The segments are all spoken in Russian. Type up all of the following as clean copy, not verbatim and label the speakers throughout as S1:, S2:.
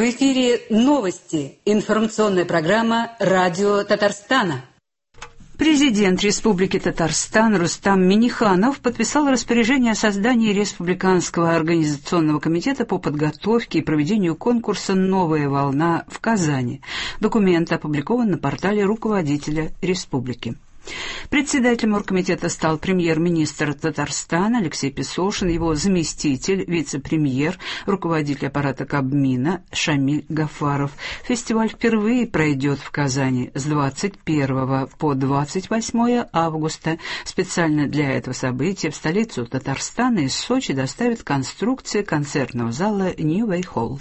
S1: В эфире новости. Информационная программа «Радио Татарстана». Президент Республики Татарстан Рустам Минниханов подписал распоряжение о создании Республиканского организационного комитета по подготовке и проведению конкурса «Новая волна» в Казани. Документ опубликован на портале руководителя республики. Председателем оргкомитета стал премьер-министр Татарстана Алексей Песошин, его заместитель, вице-премьер, руководитель аппарата Кабмина Шамиль Гафаров. Фестиваль впервые пройдет в Казани с 21 по 28 августа. Специально для этого события в столицу Татарстана из Сочи доставят конструкции концертного зала New Way Hall.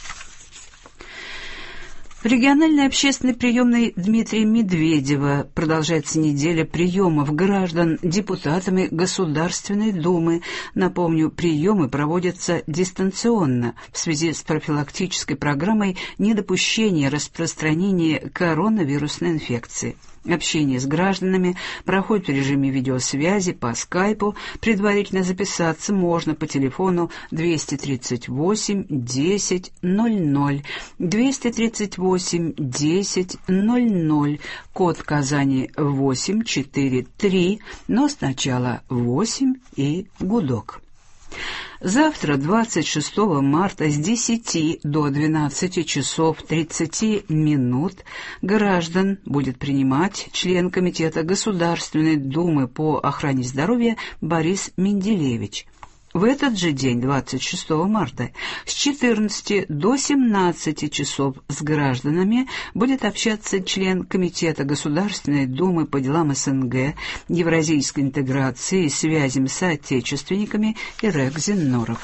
S1: В региональной общественной приемной Дмитрия Медведева продолжается неделя приемов граждан депутатами Государственной Думы. Напомню, приемы проводятся дистанционно в связи с профилактической программой недопущения распространения коронавирусной инфекции. Общение с гражданами проходит в режиме видеосвязи по скайпу. Предварительно записаться можно по телефону 238 10 00, 238 10 00, код Казани 843, но сначала 8 и гудок. Завтра, 26 марта, с 10 до 12 часов 30 минут граждан будет принимать член Комитета Государственной Думы по охране здоровья Борис Менделевич. В этот же день, 26 марта, с 14 до 17 часов с гражданами будет общаться член Комитета Государственной Думы по делам СНГ, евразийской интеграции и связям с соотечественниками Ирек Зиннуров.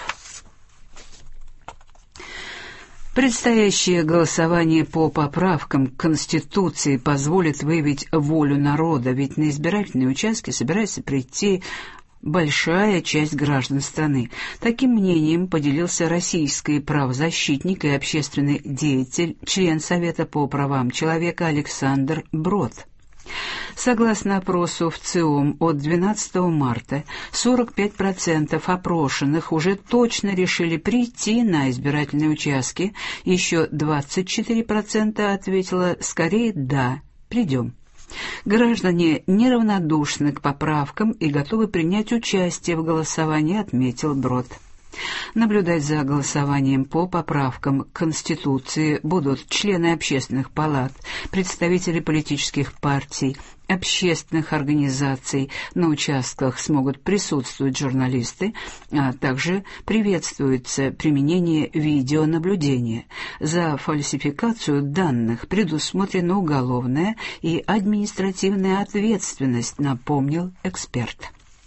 S1: Предстоящее голосование по поправкам к Конституции позволит выявить волю народа, ведь на избирательные участки собирается прийти большая часть граждан страны. Таким мнением поделился российский правозащитник и общественный деятель, член Совета по правам человека Александр Брод. Согласно опросу в ЦИОМ от 12 марта, 45% опрошенных уже точно решили прийти на избирательные участки, еще 24% ответило «скорее да, придем». Граждане неравнодушны к поправкам и готовы принять участие в голосовании, отметил Брод. Наблюдать за голосованием по поправкам к Конституции будут члены общественных палат, представители политических партий, общественных организаций. На участках смогут присутствовать журналисты, а также приветствуется применение видеонаблюдения. За фальсификацию данных предусмотрена уголовная и административная ответственность, напомнил эксперт.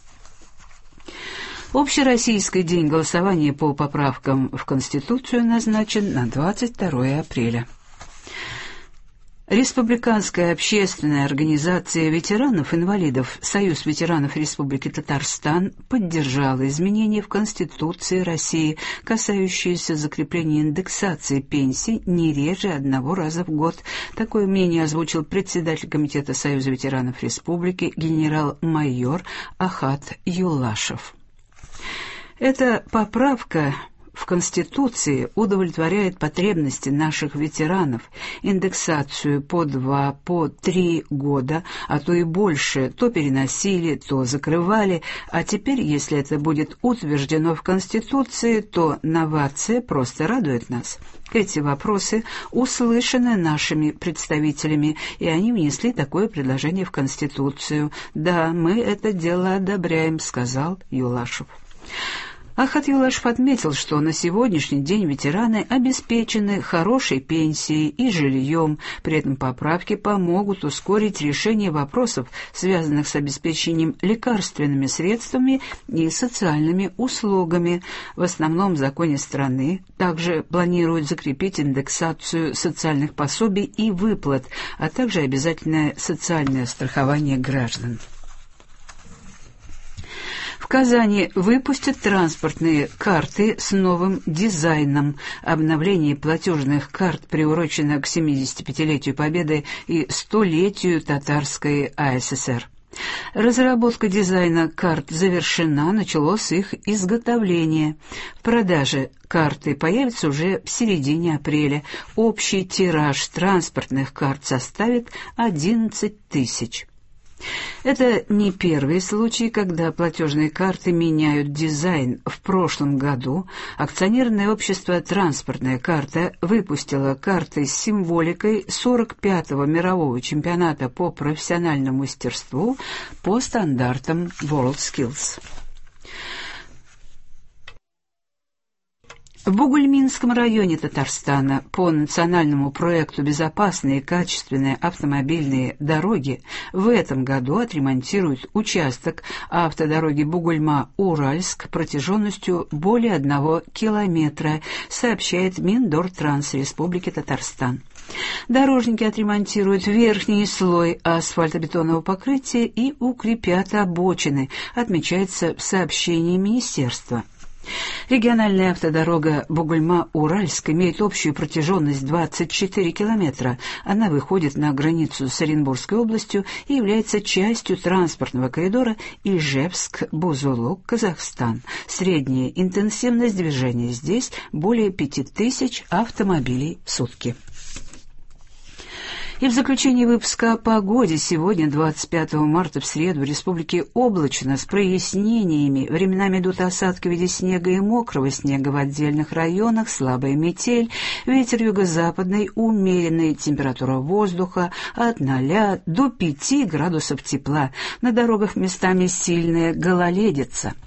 S1: Общероссийский день голосования по поправкам в Конституцию назначен на 22 апреля. Республиканская общественная организация ветеранов-инвалидов Союз ветеранов Республики Татарстан поддержала изменения в Конституции России, касающиеся закрепления индексации пенсий не реже одного раза в год. Такое мнение озвучил председатель Комитета Союза ветеранов Республики генерал-майор Ахат Юлашев. Эта поправка в Конституции удовлетворяет потребности наших ветеранов. Индексацию по 2, по 3 года, а то и больше, то переносили, то закрывали, а теперь, если это будет утверждено в Конституции, то новация просто радует нас. Эти вопросы услышаны нашими представителями, и они внесли такое предложение в Конституцию. «Да, мы это дело одобряем», — сказал Юлашев. Ахат Юлашев отметил, что на сегодняшний день ветераны обеспечены хорошей пенсией и жильем. При этом поправки помогут ускорить решение вопросов, связанных с обеспечением лекарственными средствами и социальными услугами. В основном законе страны также планируют закрепить индексацию социальных пособий и выплат, а также обязательное социальное страхование граждан. В Казани выпустят транспортные карты с новым дизайном. Обновление платежных карт приурочено к 75-летию Победы и 100-летию Татарской АССР. Разработка дизайна карт завершена, началось их изготовление. В продаже карты появятся уже в середине апреля. Общий тираж транспортных карт составит 11 тысяч. Это не первый случай, когда платежные карты меняют дизайн. В прошлом году акционерное общество «Транспортная карта» выпустило карты с символикой 45-го мирового чемпионата по профессиональному мастерству по стандартам WorldSkills. В Бугульминском районе Татарстана по национальному проекту «Безопасные и качественные автомобильные дороги» в этом году отремонтируют участок автодороги Бугульма-Уральск протяженностью более 1 километра, сообщает Миндортранс Республики Татарстан. Дорожники отремонтируют верхний слой асфальтобетонного покрытия и укрепят обочины, отмечается в сообщении министерства. Региональная автодорога Бугульма-Уральск имеет общую протяженность 24 километра. Она выходит на границу с Оренбургской областью и является частью транспортного коридора Ижевск-Бузулук, Казахстан. Средняя интенсивность движения здесь более 5000 автомобилей в сутки. И в заключение выпуска о погоде. Сегодня, 25 марта, в среду, в республике облачно, с прояснениями. Временами идут осадки в виде снега и мокрого снега в отдельных районах, слабая метель, ветер юго-западный, умеренный, температура воздуха от 0 до 5 градусов тепла. На дорогах местами сильная гололедица.